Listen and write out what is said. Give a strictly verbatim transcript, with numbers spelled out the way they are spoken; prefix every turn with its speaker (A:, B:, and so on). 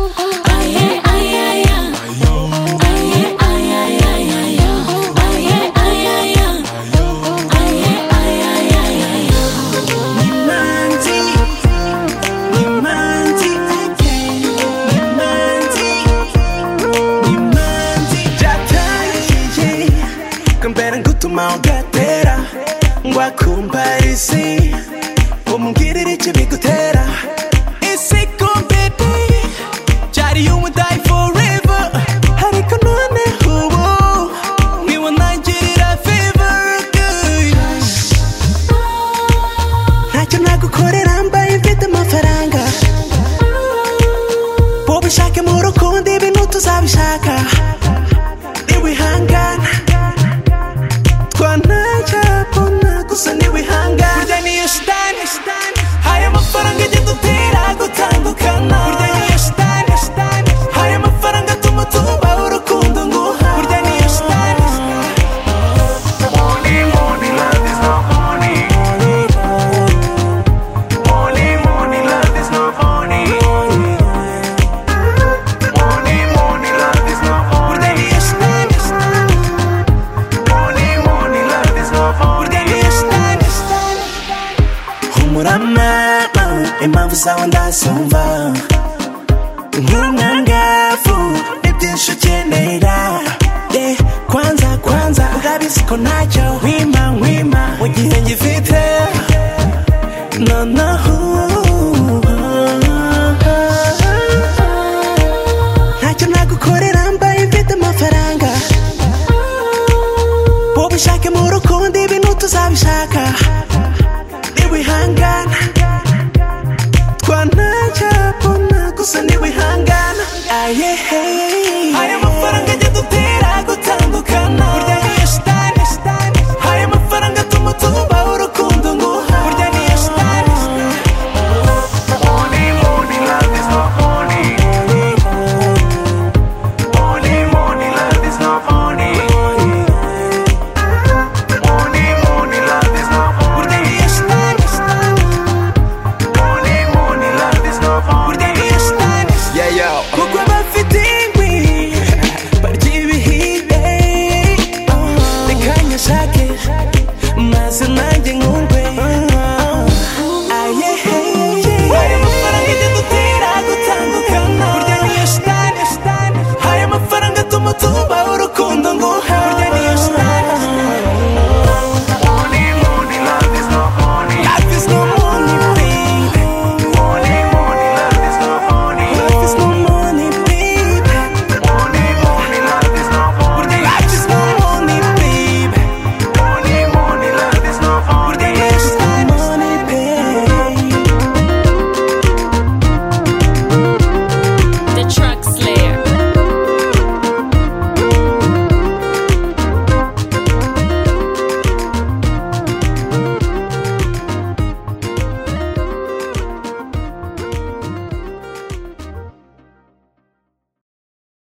A: gatera ngwakumbarisi umubwirire icyo bigutera isi kompeti cyari you would die forever ariko none ubu niwe nangirira fever ntacyo nagukorera mbaye mfite amafaranga wowe ushake mu rukundo ibintu tuzabishaka niwihangana gusa niwihangana burya niyo shitani haya amafaranga ajya dutera gutandukana burya niyo shitani haya amafaranga atuma tubaho urukundo nguha burya niyo shitani money money love is not money money money love is not money money money love is not money burya niyo shitani money money love is not money Murama, impamvu zawe ndasumva nk'umwangavu n'ibyinshi ukenera yeah, kwanza kwanza urabizi ko ntacyo nkwima nkwima mu gihe ngifite noneho ntacyo nagukorera mbaye mfite amafaranga wowe ushake mu rukundo ibintu tuzabishaka niwihangana twanajya bona gusa niwihangana ayehe